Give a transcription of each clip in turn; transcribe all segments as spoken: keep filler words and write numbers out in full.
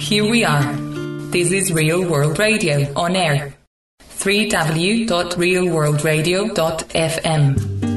Here we are. This is Real World Radio on air. w w w dot real world radio dot f m.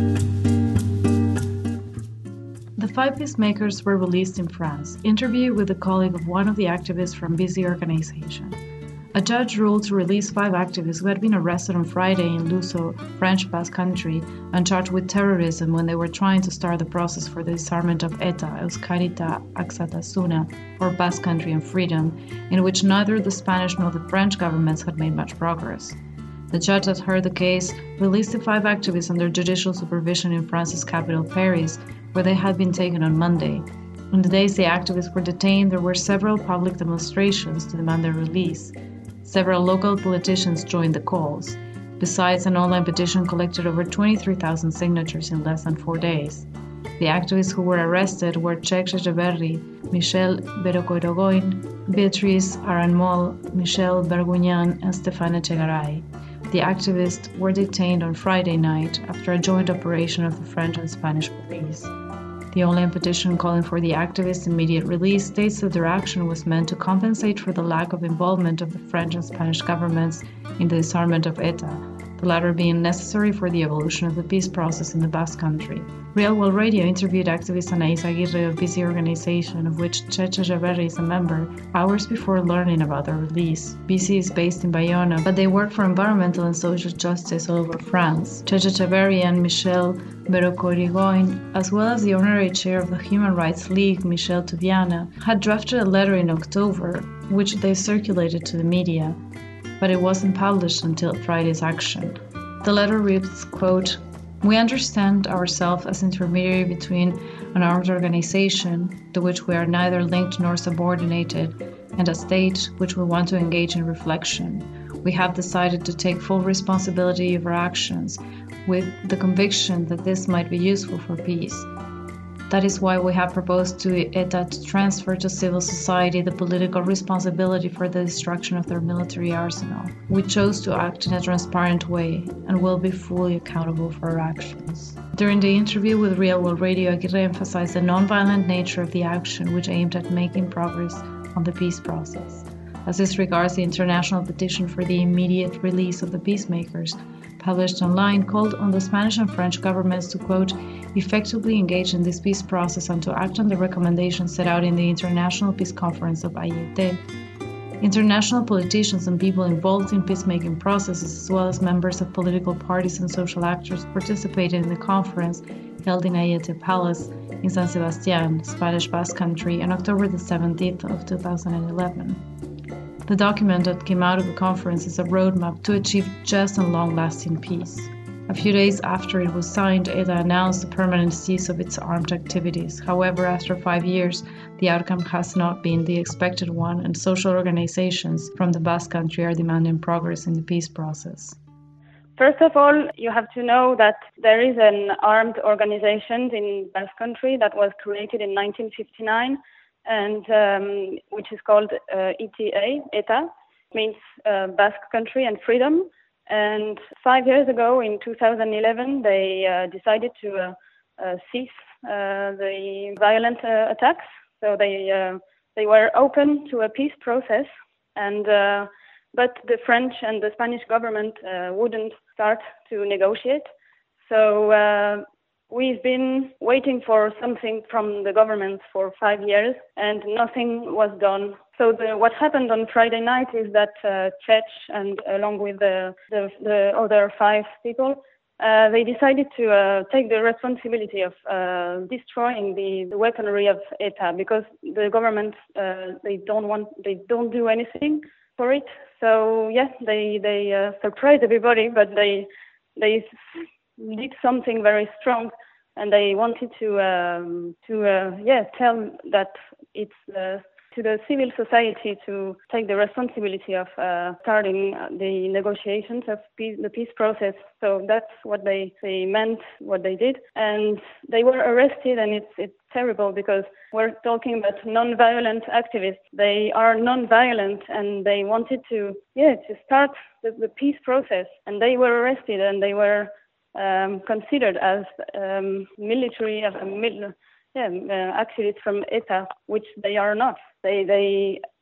The five peacemakers were released in France. Interview with a colleague of one of the activists from B C organization. A judge ruled to release five activists who had been arrested on Friday in Luso, French Basque Country, and charged with terrorism when they were trying to start the process for the disarmament of ETA, Euskarita Askatasuna, or Basque Country and Freedom, in which neither the Spanish nor the French governments had made much progress. The judge that heard the case released the five activists under judicial supervision in France's capital, Paris, where they had been taken on Monday. In the days the activists were detained, there were several public demonstrations to demand their release. Several local politicians joined the calls. Besides, an online petition collected over twenty-three thousand signatures in less than four days. The activists who were arrested were Cheikh Echeverri, Michel Berocoirogoin, Beatrice Aranmol, Michel Bergugnan, and Stéphane Echegaray. The activists were detained on Friday night after a joint operation of the French and Spanish police. The online petition calling for the activists' immediate release states that their action was meant to compensate for the lack of involvement of the French and Spanish governments in the disarmament of ETA, the latter being necessary for the evolution of the peace process in the Basque Country. Real World Radio interviewed activist Anaïs Aguirre of B C organization, of which Cheikh Echeverri is a member, hours before learning about their release. B C is based in Bayonne, but they work for environmental and social justice all over France. Cheikh Echeverri and Michel Berocoirogoin, as well as the honorary chair of the Human Rights League, Michel Touviana, had drafted a letter in October, which they circulated to the media, but it wasn't published until Friday's action. The letter reads, quote, "We understand ourselves as intermediary between an armed organization, to which we are neither linked nor subordinated, and a state which we want to engage in reflection. We have decided to take full responsibility of our actions, with the conviction that this might be useful for peace. That is why we have proposed to ETA to transfer to civil society the political responsibility for the destruction of their military arsenal. We chose to act in a transparent way and will be fully accountable for our actions." During the interview with Real World Radio, Aguirre emphasized the non-violent nature of the action, which aimed at making progress on the peace process. As this regards the international petition for the immediate release of the peacemakers, published online, called on the Spanish and French governments to, quote, effectively engage in this peace process and to act on the recommendations set out in the International Peace Conference of A Y T. International politicians and people involved in peacemaking processes, as well as members of political parties and social actors, participated in the conference held in A Y T Palace in San Sebastián, Spanish Basque Country, on October the seventeenth of two thousand eleven. The document that came out of the conference is a roadmap to achieve just and long-lasting peace. A few days after it was signed, ETA announced the permanent cease of its armed activities. However, after five years, the outcome has not been the expected one, and social organizations from the Basque Country are demanding progress in the peace process. First of all, you have to know that there is an armed organization in Basque Country that was created in nineteen fifty-nine, and um, which is called uh, E T A, ETA, means uh, Basque Country and Freedom. And five years ago, in two thousand eleven, they uh, decided to uh, uh, cease uh, the violent uh, attacks. So they uh, they were open to a peace process, and uh, but the French and the Spanish government uh, wouldn't start to negotiate. So uh, we've been waiting for something from the government for five years, and nothing was done. So the, what happened on Friday night is that uh, Cheikh, and along with the, the, the other five people, uh, they decided to uh, take the responsibility of uh, destroying the, the weaponry of ETA, because the government uh, they don't want, they don't do anything for it. So yes, they they uh, surprised everybody, but they they did something very strong, and they wanted to um, to uh, yeah tell that it's uh, to the civil society to take the responsibility of uh, starting the negotiations of peace, the peace process. So that's what they, they meant, what they did. And they were arrested, and it's it's terrible because we're talking about non-violent activists. They are non-violent, and they wanted to, yeah, to start the, the peace process. And they were arrested, and they were um, considered as um, military, as a mil- yeah, uh, activists from ETA, which they are not. They they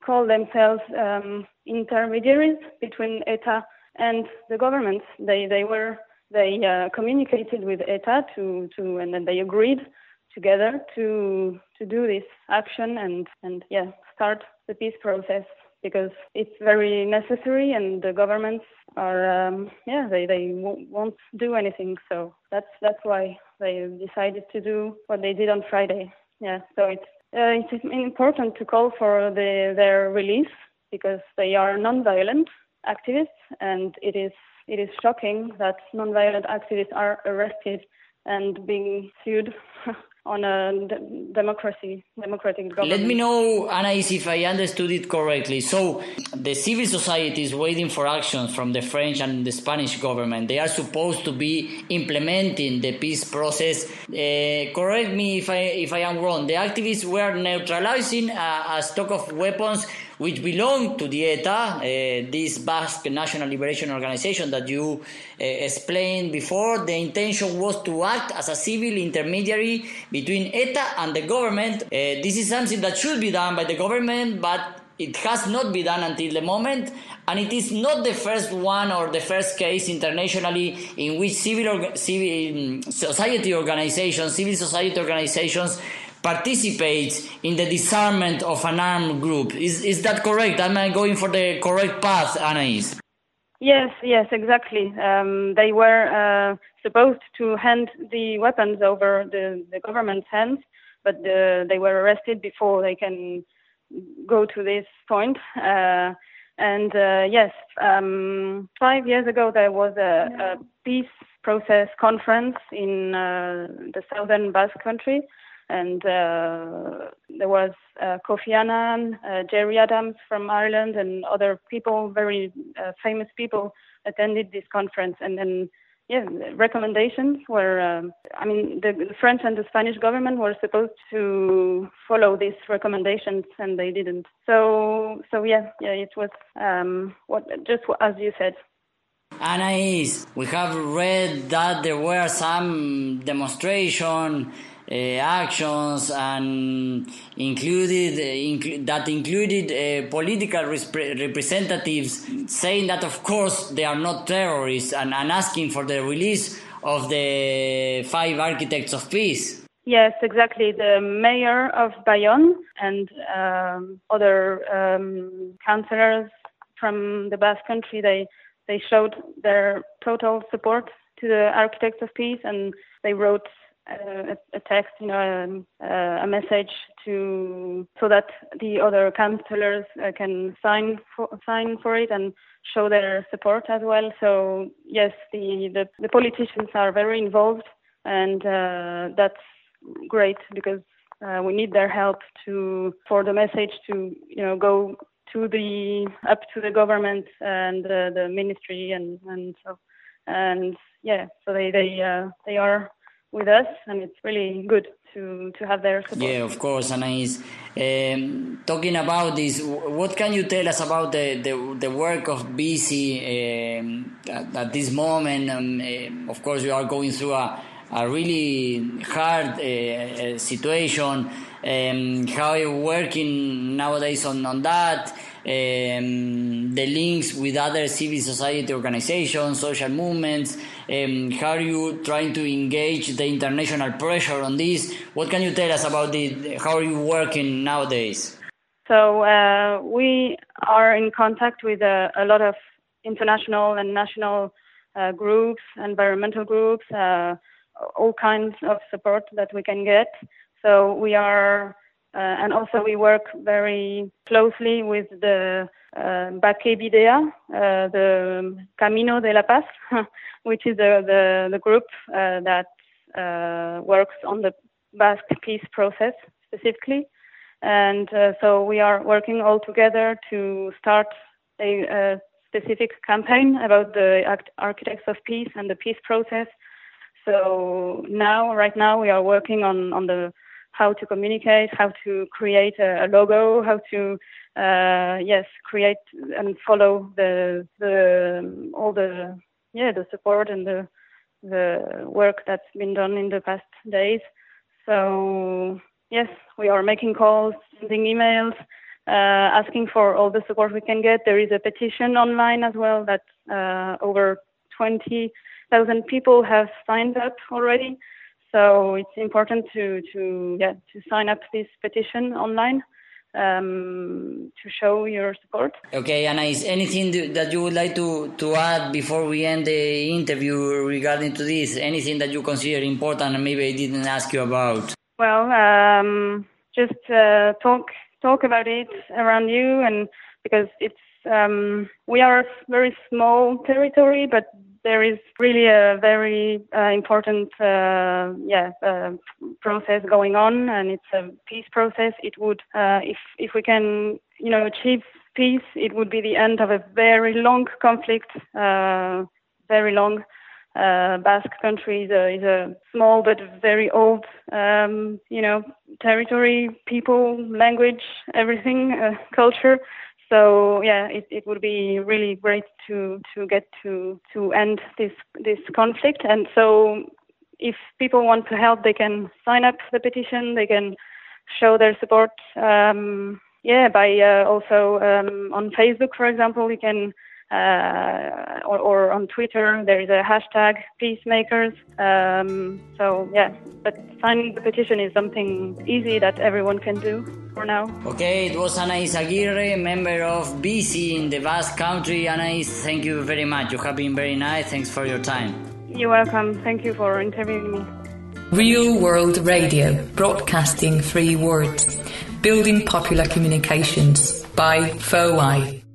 call themselves um, intermediaries between ETA and the government. They they were they uh, communicated with ETA to to and then they agreed together to to do this action and and yeah start the peace process, because it's very necessary and the governments are um, yeah they they w- won't do anything. So that's that's why they decided to do what they did on Friday. Yeah, so it's uh, it's important to call for the their release, because they are non-violent activists, and it is it is shocking that non-violent activists are arrested and being sued on a d- democracy, democratic government. Let me know, Anais, if I understood it correctly. So the civil society is waiting for actions from the French and the Spanish government. They are supposed to be implementing the peace process. Uh, correct me if I if I am wrong. The activists were neutralizing a, a stock of weapons which belong to the ETA, uh, this Basque National Liberation Organization that you uh, explained before. The intention was to act as a civil intermediary between ETA and the government. Uh, this is something that should be done by the government, but it has not been done until the moment, and it is not the first one or the first case internationally in which civil, civil society organizations, civil society organizations participate in the disarmament of an armed group. Is is that correct? Am I going for the correct path, Anais? Yes, yes, exactly. Um, they were uh, supposed to hand the weapons over the, the government's hands, but the, they were arrested before they can go to this point. Uh, and uh, yes, um, five years ago there was a, a peace process conference in uh, the southern Basque country, and uh, there was uh, Kofi Annan, uh, Jerry Adams from Ireland, and other people, very uh, famous people, attended this conference. And then, yeah, recommendations were, um, I mean, the, the French and the Spanish government were supposed to follow these recommendations, and they didn't. So, so yeah, yeah, it was um, what just as you said. Anais, we have read that there were some demonstration uh, actions and included uh, inclu- that included uh, political resp- representatives saying that of course they are not terrorists, and, and asking for the release of the five architects of peace. Yes, exactly. The mayor of Bayonne and um, other um, councillors from the Basque country, they they showed their total support to the architects of peace, and they wrote uh, a, a text, you know, a, a message to so that the other councillors uh, can sign for, sign for it and show their support as well. So yes, the the, the politicians are very involved, and uh, that's great, because uh, we need their help to for the message to you know go to the up to the government and uh, the ministry and and so and yeah so they they uh, they are with us, and it's really good to to have their support. Yeah, of course, Anais. Um, talking about this, what can you tell us about the the, the work of B I C I um, at, at this moment? Um, uh, of course, we are going through a a really hard uh, situation. Um, how are you working nowadays on, on that? Um, the links with other civil society organizations, social movements. Um, how are you trying to engage the international pressure on this? What can you tell us about the, how are you working nowadays? So uh, we are in contact with a, a lot of international and national uh, groups, environmental groups, uh, all kinds of support that we can get. So we are, uh, and also we work very closely with the uh, Bakebidea, uh, the Camino de la Paz, which is the, the, the group uh, that uh, works on the Basque peace process specifically. And uh, so we are working all together to start a, a specific campaign about the architects of peace and the peace process. So now, right now, we are working on, on the how to communicate, how to create a, a logo, how to uh, yes create and follow the the all the yeah the support and the the work that's been done in the past days. So yes, we are making calls, sending emails, uh, asking for all the support we can get. There is a petition online as well that uh, over twenty thousand people have signed up already. So it's important to, to, yeah, to sign up this petition online um, to show your support. Okay, Anna, is anything that you would like to, to add before we end the interview regarding to this? Anything that you consider important and maybe I didn't ask you about? Well, um, just uh, talk talk about it around you, and because it's um, we are a very small territory, but there is really a very uh, important uh, yeah uh, process going on, and it's a peace process. It would uh, if if we can you know achieve peace, it would be the end of a very long conflict, uh, very long. Uh, Basque country is a, is a small but very old, um, you know, territory, people, language, everything, uh, culture. So yeah, it, it would be really great to, to get to, to end this this conflict. And so, if people want to help, they can sign up the petition. They can show their support. Um, yeah, by uh, also um, on Facebook, for example, you can. Uh, or, or on Twitter, there is a hashtag Peacemakers. Um, so yeah, but signing the petition is something easy that everyone can do for now. Okay, it was Anais Aguirre, member of B C in the Basque Country. Anais, thank you very much. You have been very nice. Thanks for your time. You're welcome. Thank you for interviewing me. Real World Radio, broadcasting three words, building popular communications by F O I.